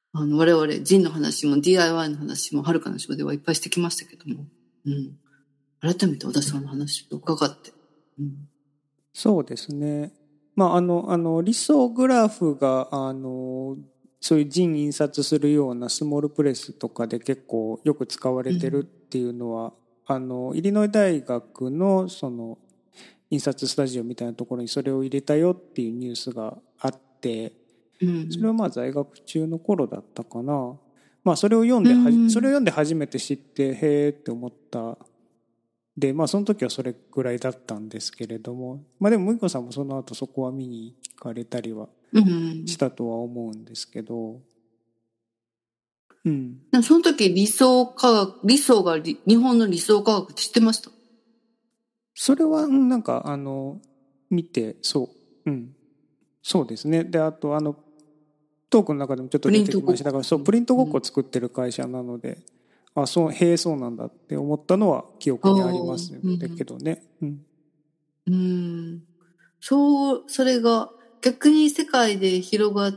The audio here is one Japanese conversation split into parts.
我々、ジンの話も DIY の話も、はるかのショーではいっぱいしてきましたけども、改めて小田さんの話を伺って。 そうですね。リソグラフが、そういうジン印刷するようなスモールプレスとかで結構よく使われてるっていうのは、イリノイ大学のその印刷スタジオみたいなところにそれを入れたよっていうニュースがあって、それは在学中の頃だったかな。それを読んで初めて知って、へーって思った。で、その時はそれぐらいだったんですけれども、でも、むいこさんもその後そこは見に行かれたりはしたとは思うんですけど、 その時理想が日本の理想科学って知ってました？ それは、見て、そうですね。で、あと、トークの中でもちょっと出てきましたが、プリントごっこを作ってる会社なので、そうなんだって思ったのは記憶にありますけどね。 それが逆に世界で広がって、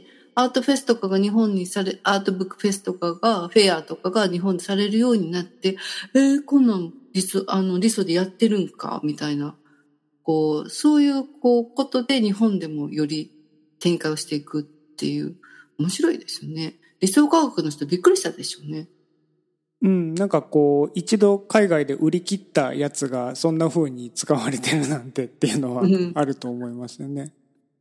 アートフェスとかが日本にアートブックフェスとかが、フェアとかが日本でされるようになって、こんなんリソでやってるんかみたいな、そういうことで日本でもより展開をしていくっていう、面白いですよね。理想科学の人びっくりしたでしょうね。 一度海外で売り切ったやつがそんな風に使われてるなんてっていうのはあると思いますよね。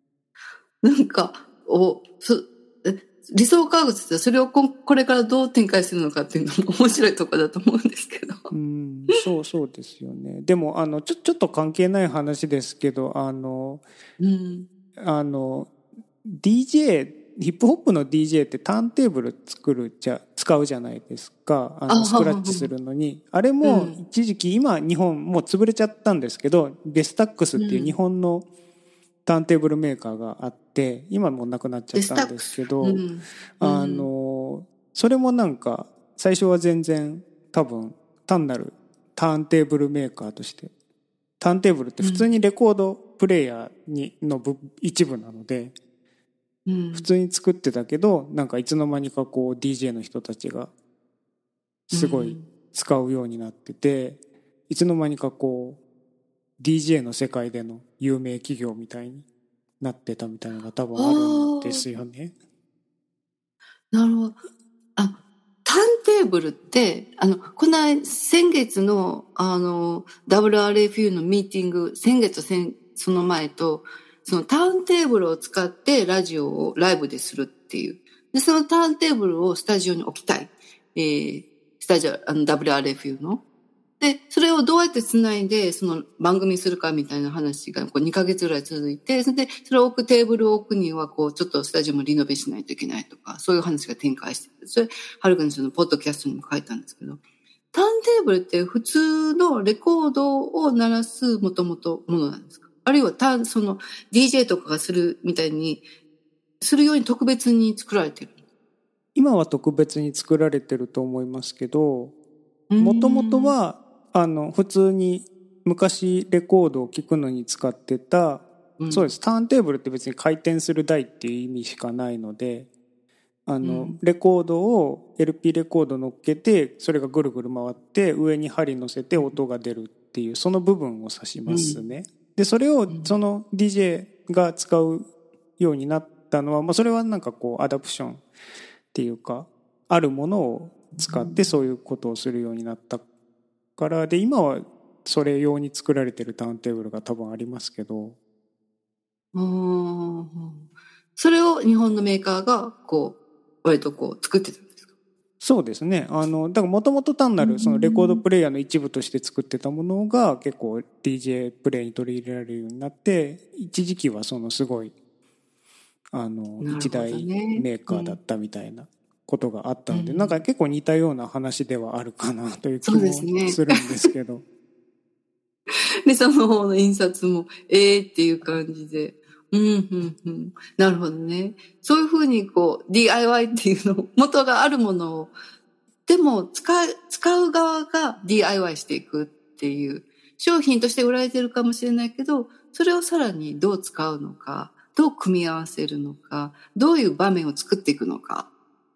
理想科学ってそれをこれからどう展開するのかっていうのも面白いところだと思うんですけど。 そうですよね。でもちょっと関係ない話ですけど、DJ、ヒップホップの DJ ってターンテーブル使うじゃないですか。スクラッチするのに。あれも一時期、今日本もう潰れちゃったんですけど、ベスタックスっていう日本のターンテーブルメーカーがあって、今もうなくなっちゃったんですけど、それも最初は全然多分単なるターンテーブルメーカーとして、ターンテーブルって普通にレコードプレイヤーの一部なので、普通に作ってたけど、いつの間にかDJ の人たちがすごい使うようになってて、いつの間にかDJ の世界での有名企業みたいになってたみたいなのが多分あるんですよね。 なるほど。ターンテーブルって、先月の、WRFU のミーティング、その前と、そのターンテーブルを使ってラジオをライブでするっていう。で、そのターンテーブルをスタジオに置きたい。WRFU の。で、それをどうやって繋いで、その番組するかみたいな話が2ヶ月ぐらい続いて、それで、それをテーブルを置くには、ちょっとスタジオもリノベしないといけないとか、そういう話が展開してて、それ、はるかの人のポッドキャストにも書いたんですけど、ターンテーブルって普通のレコードを鳴らすもともとものなんですか？あるいはその DJ とかがするみたいに、するように特別に作られてる？ 今は特別に作られてると思いますけど、もともとは、普通に昔レコードを聴くのに使ってた、そうです。ターンテーブルって別に回転する台っていう意味しかないので、レコードを LP レコード乗っけて、それがぐるぐる回って上に針乗せて音が出るっていう、その部分を指しますね。で、それをその DJ が使うようになったのは、それはアダプションっていうか、あるものを使ってそういうことをするようになったからで、今はそれ用に作られてるターンテーブルが多分ありますけど、 それを日本のメーカーが割と作ってたんですか？ そうですね。だからもともと単なるそのレコードプレイヤーの一部として作ってたものが結構 DJ プレイに取り入れられるようになって、一時期はそのすごい一大メーカーだったみたいなことがあったので、結構似たような話ではあるかなという気もするんですけど。 で、その方の印刷も、っていう感じで。なるほどね。そういうふうにDIY っていうの、元があるものを、でも使う側が DIY していくっていう、商品として売られてるかもしれないけど、それをさらにどう使うのか、どう組み合わせるのか、どういう場面を作っていくのか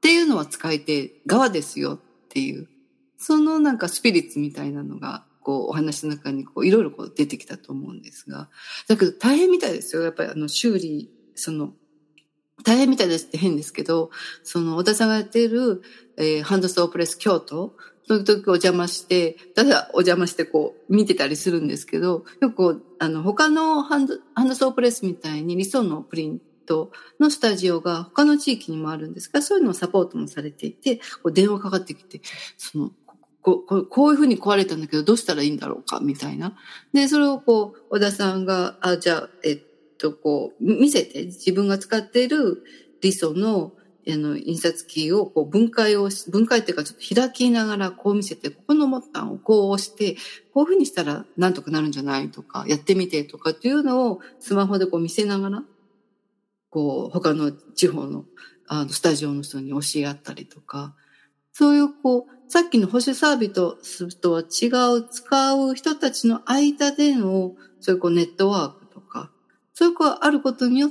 っていうのは使い手側ですよっていう、そのなんかスピリッツみたいなのが、こうお話の中にこういろいろこう出てきたと思うんですが、だけど大変みたいですよ。やっぱり修理、大変みたいですって変ですけど、小田さんがやっている、ハンドソープレス京都、その時お邪魔して、ただお邪魔してこう見てたりするんですけど、よくこう、他のハンドソープレスみたいに理想のプリントのスタジオが他の地域にもあるんですが、そういうのをサポートもされていて、こう電話かかってきて、こういうふうに壊れたんだけどどうしたらいいんだろうかみたいな。で、それをこう、小田さんが、じゃあ、こう、見せて、自分が使っている理想の、印刷機をこう分解っていうかちょっと開きながらこう見せて、ここのボタンをこう押して、こういうふうにしたらなんとかなるんじゃないとか、やってみてとかっていうのをスマホでこう見せながら、こう、他の地方の、スタジオの人に教え合ったりとか、そういうこう、さっきの保守サービスとは違う使う人たちの間での、そういうこうネットワークとか、そういうこうあることによって、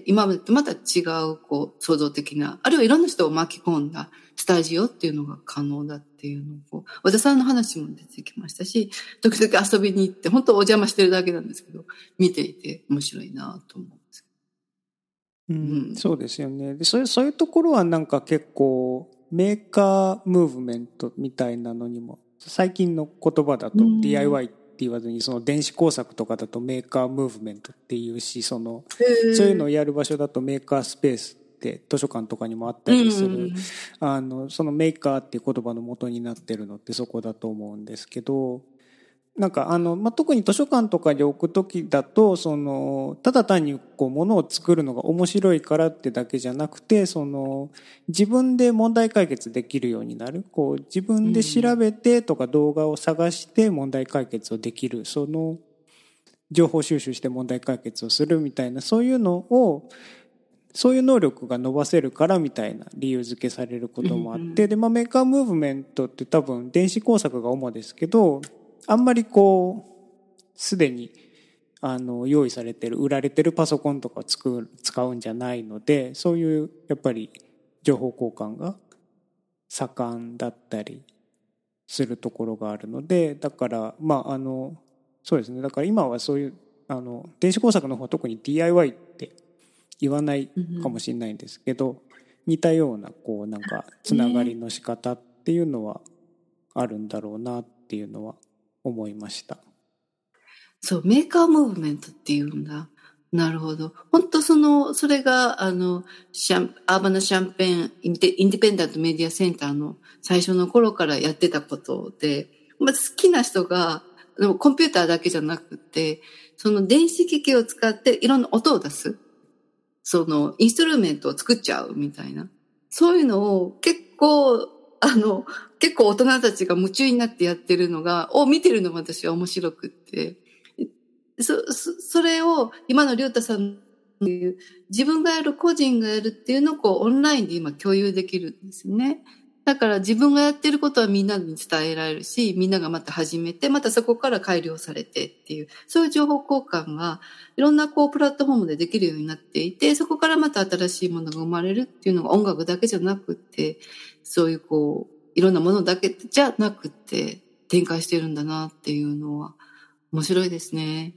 今までとまた違うこう創造的な、あるいはいろんな人を巻き込んだスタジオっていうのが可能だっていうのを、和田さんの話も出てきましたし、時々遊びに行って、本当お邪魔してるだけなんですけど、見ていて面白いなと思うんです。 そうですよね。で、そういうところはなんか結構、メーカームーブメントみたいなのにも、最近の言葉だと DIY って言わずに、その電子工作とかだとメーカームーブメントっていうし、そういうのをやる場所だとメーカースペースって図書館とかにもあったりする、そのメーカーっていう言葉の元になってるのってそこだと思うんですけど、なんか特に図書館とかに置くときだと、ただ単にこう物を作るのが面白いからってだけじゃなくて、自分で問題解決できるようになる、こう自分で調べてとか動画を探して問題解決をできる、情報収集して問題解決をするみたいな、そういう能力が伸ばせるからみたいな理由付けされることもあって、で、メーカームーブメントって多分電子工作が主ですけど、あんまりこうすでに用意されてる売られてるパソコンとかを使うんじゃないので、そういうやっぱり情報交換が盛んだったりするところがあるので、だからそうですね、だから今はそういう電子工作の方は特に DIY って言わないかもしれないんですけど、似たようなこうなんかつながりの仕方っていうのはあるんだろうなっていうのは思いました。 そう、メーカームーブメントっていうんだ。なるほど。本当それが、アーバナシャンペーンインディペンダントメディアセンターの最初の頃からやってたことで、好きな人が、コンピューターだけじゃなくて、その電子機器を使っていろんな音を出す。インストゥルメントを作っちゃうみたいな。そういうのを結構大人たちが夢中になってやってるのを見てるのが私は面白くって。それを今のりょうたさんの言う自分がやる個人がやるっていうのをこうオンラインで今共有できるんですよね。だから自分がやってることはみんなに伝えられるし、みんながまた始めて、またそこから改良されてっていう、そういう情報交換がいろんなこうプラットフォームでできるようになっていて、そこからまた新しいものが生まれるっていうのが音楽だけじゃなくて、そういうこういろんなものだけじゃなくて展開してるんだなっていうのは面白いですね。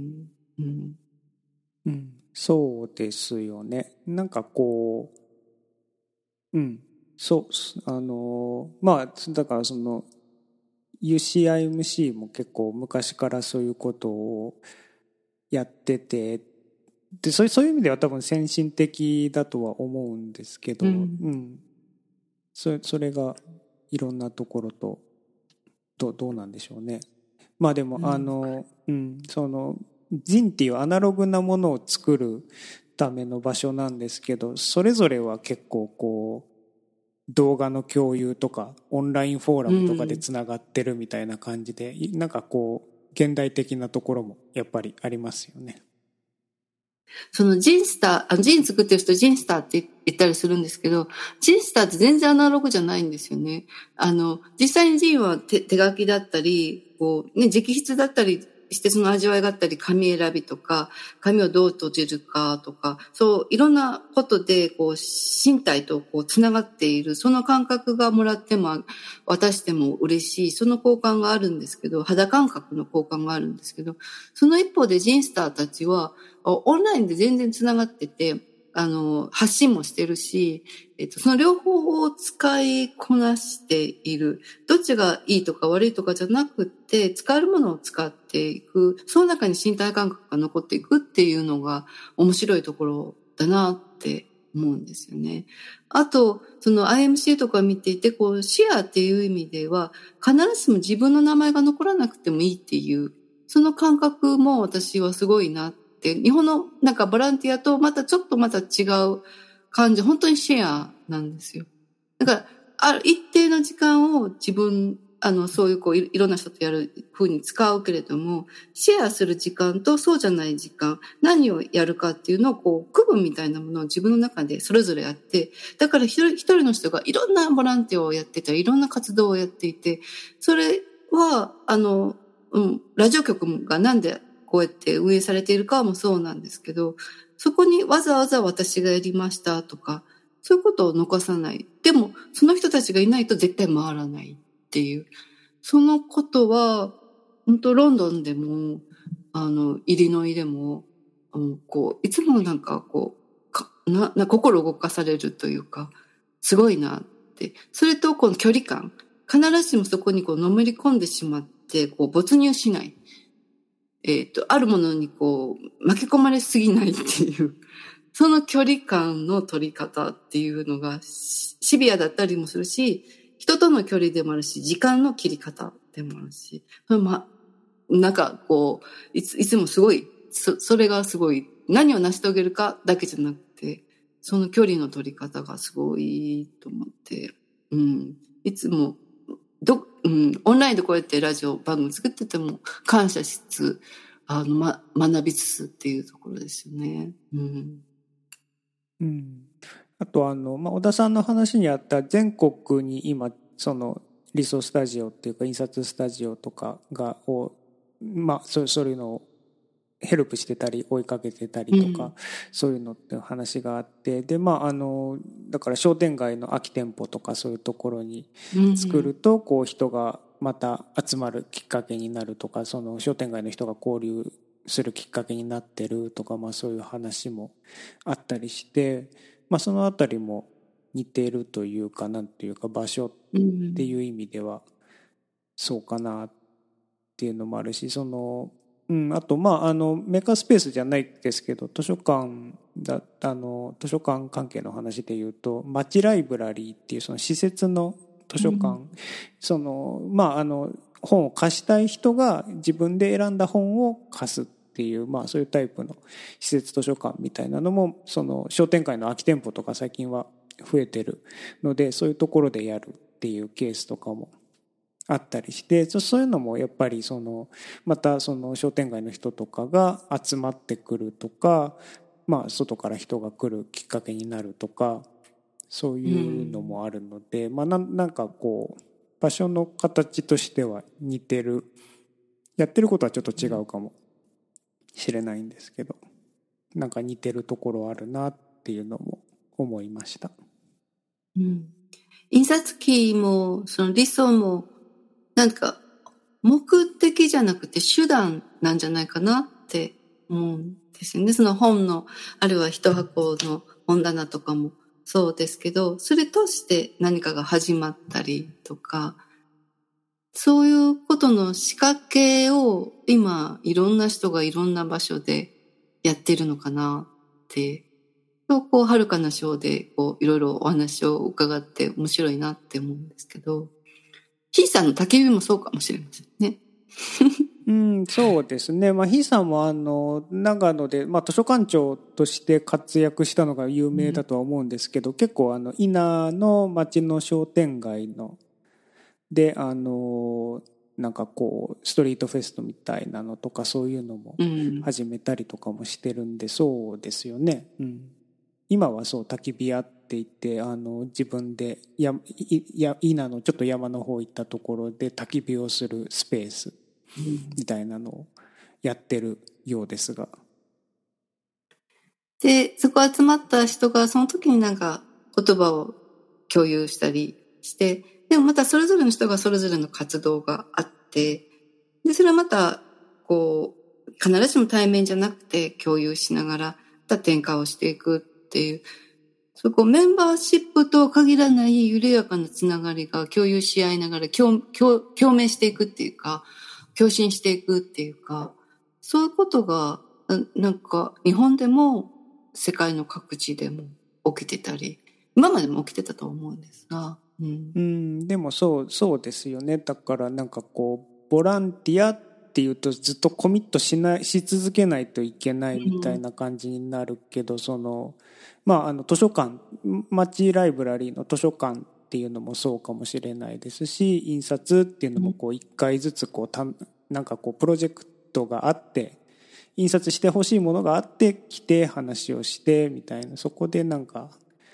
そうですよね。なんかこう、そう、だからUCIMC も結構昔からそういうことをやってて、でそういう意味では多分先進的だとは思うんですけど、それがいろんなところとどうなんでしょうね。でも人っていうアナログなものを作るための場所なんですけど、それぞれは結構こう動画の共有とかオンラインフォーラムとかでつながってるみたいな感じで、なんかこう現代的なところもやっぱりありますよね。 ジン作ってる人ジンスターって言ったりするんですけど、ジンスターって全然アナログじゃないんですよね。実際にジンは手書きだったり、こうね、直筆だったりしてその味わいがあったり、紙選びとか、紙をどう閉じるかとか、そういろんなことでこう身体とこうつながっている、その感覚がもらっても渡しても嬉しい、その交換があるんですけど、肌感覚の交換があるんですけど、その一方でジンスターたちはオンラインで全然つながってて、発信もしてるし、その両方を使いこなしている。どっちがいいとか悪いとかじゃなくて、使えるものを使っていく。その中に身体感覚が残っていくっていうのが面白いところだなって思うんですよね。あと、その IMC とか見ていて、こう、シェアっていう意味では、必ずしも自分の名前が残らなくてもいいっていう、その感覚も私はすごいなって。日本のなんかボランティアとまた違う感じ、本当にシェアなんですよ。だから、ある一定の時間を自分、そういうこういろんな人とやる風に使うけれども、シェアする時間とそうじゃない時間、何をやるかっていうのをこう、区分みたいなものを自分の中でそれぞれやって、だから一人の人がいろんなボランティアをやってたり、いろんな活動をやっていて、それは、ラジオ局がなんでこうやって運営されているかもそうなんですけど、そこにわざわざ私がやりましたとか、そういうことを残さない。でも、その人たちがいないと絶対回らないっていう。そのことは、本当ロンドンでも、イリノイでも、こう、いつもなんかこう、心動かされるというか、すごいなって。それと、この距離感。必ずしもそこにこう、のめり込んでしまって、こう、没入しない。あるものにこう、巻き込まれすぎないっていう、その距離感の取り方っていうのがシビアだったりもするし、人との距離でもあるし、時間の切り方でもあるし、なんかこう、いつもすごい、それがすごい、何を成し遂げるかだけじゃなくて、その距離の取り方がすごいと思って、いつも、オンラインでこうやってラジオ番組作ってても感謝しつつ、学びつつっていうところですよね。 あと小田さんの話にあった全国に今その理想スタジオっていうか印刷スタジオとかそういうのをヘルプしてたり追いかけてたりとか、そういうのって話があって、でだから商店街の空き店舗とかそういうところに作るとこう人がまた集まるきっかけになるとか、その商店街の人が交流するきっかけになってるとか、そういう話もあったりして、そのあたりも似ているというか、なんていうか場所っていう意味ではそうかなっていうのもあるし、あとメーカースペースじゃないですけど、図書館関係の話でいうと、町ライブラリーっていうその施設の図書館、本を貸したい人が自分で選んだ本を貸すっていう、そういうタイプの施設図書館みたいなのも、その商店街の空き店舗とか最近は増えてるので、そういうところでやるっていうケースとかもあったりして、そういうのもやっぱりまたその商店街の人とかが集まってくるとか、外から人が来るきっかけになるとか、そういうのもあるので、なんかこう場所の形としては似てる、やってることはちょっと違うかもしれないんですけど、なんか似てるところあるなっていうのも思いました。 印刷機もその理想もなんか目的じゃなくて手段なんじゃないかなって思うんですよね。その本の、あるいは一箱の本棚とかもそうですけど、それとして何かが始まったりとか、そういうことの仕掛けを今いろんな人がいろんな場所でやってるのかなって、こう、はるかな章でこういろいろお話を伺って面白いなって思うんですけど、ひーさんの焚き火もそうかもしれませんね。 そうですね。ひーさんも長野で、図書館長として活躍したのが有名だとは思うんですけど、結構伊那の町の商店街で、なんかこう、ストリートフェストみたいなのとかそういうのも始めたりとかもしてるんで、そうですよね。今はそう、焚き火屋って言って、自分で伊那のちょっと山の方行ったところで焚き火をするスペースみたいなのをやってるようですが。 で、そこ集まった人がその時になんか言葉を共有したりして、でもまたそれぞれの人がそれぞれの活動があって、で、それはまた、こう、必ずしも対面じゃなくて共有しながら、また転換をしていくっていう、そこメンバーシップと限らない緩やかなつながりが共有し合いながら共鳴していくっていうか、共振していくっていうか、そういうことが、なんか日本でも世界の各地でも起きてたり、今までも起きてたと思うんですが、 でもそうですよね。だからなんかこうボランティアっていうとずっとコミットし続けないといけないみたいな感じになるけど、その図書館、町ライブラリーの図書館っていうのもそうかもしれないですし、印刷っていうのもこう一回ずつこうなんかこうプロジェクトがあって、印刷してほしいものがあって来て話をしてみたいな、そこでなんか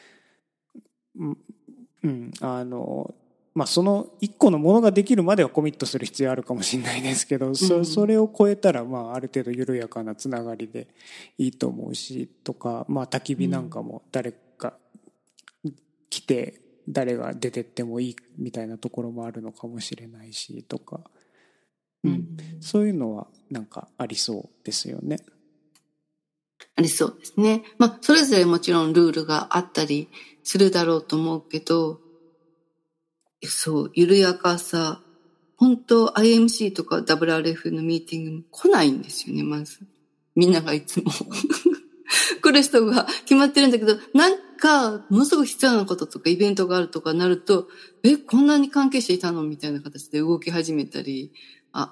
その一個のものができるまではコミットする必要あるかもしれないですけど、それを超えたらある程度緩やかなつながりでいいと思うしとか、焚き火なんかも誰か来て誰が出てってもいいみたいなところもあるのかもしれないしとか、そういうのはなんかありそうですよね。 ありそうですね。それぞれもちろんルールがあったりするだろうと思うけど、そう、緩やかさ。本当 IMC とか WRF のミーティングも来ないんですよね、まず。みんながいつも。来る人が決まってるんだけど、なんか、ものすごく必要なこととかイベントがあるとかなると、こんなに関係者いたのみたいな形で動き始めたり、も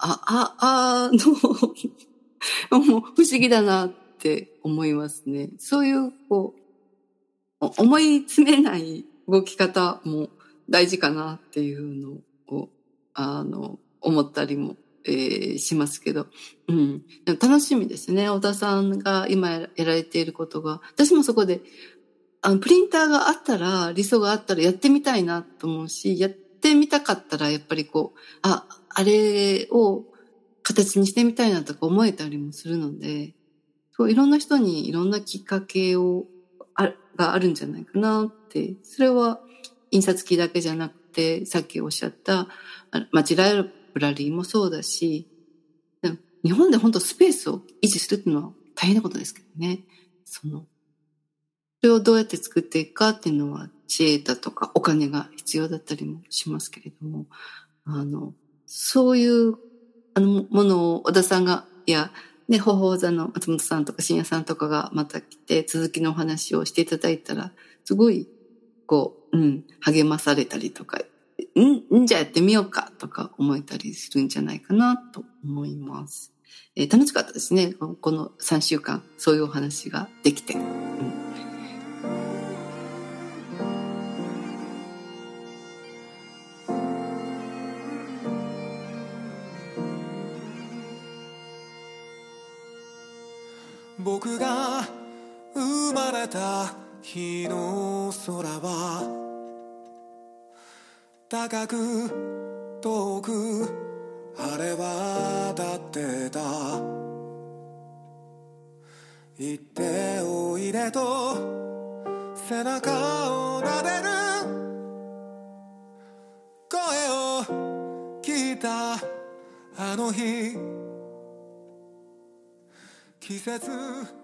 う不思議だなって思いますね。そういう、思い詰めない動き方も大事かなっていうのを、思ったりも、しますけど、でも楽しみですね。小田さんが今やられていることが、私もそこで、プリンターがあったら、理想があったらやってみたいなと思うし、やってみたかったら、やっぱりあれを形にしてみたいなとか思えたりもするので、いろんな人にいろんなきっかけがあるんじゃないかなって。それは印刷機だけじゃなくて、さっきおっしゃった町ライブラリーもそうだし、日本で本当スペースを維持するっていうのは大変なことですけどね。それをどうやって作っていくかっていうのは知恵だとかお金が必要だったりもしますけれども、そういうものを小田さんが、ほほう座の松本さんとか深夜さんとかがまた来て続きのお話をしていただいたら、すごい、励まされたりとか、じゃあやってみようかとか思えたりするんじゃないかなと思います。楽しかったですね。この3週間、そういうお話ができて。 僕が生まれた日の空は高く遠く晴れ渡ってた。行っておいでと背中を撫でる声を聞いたあの日、季節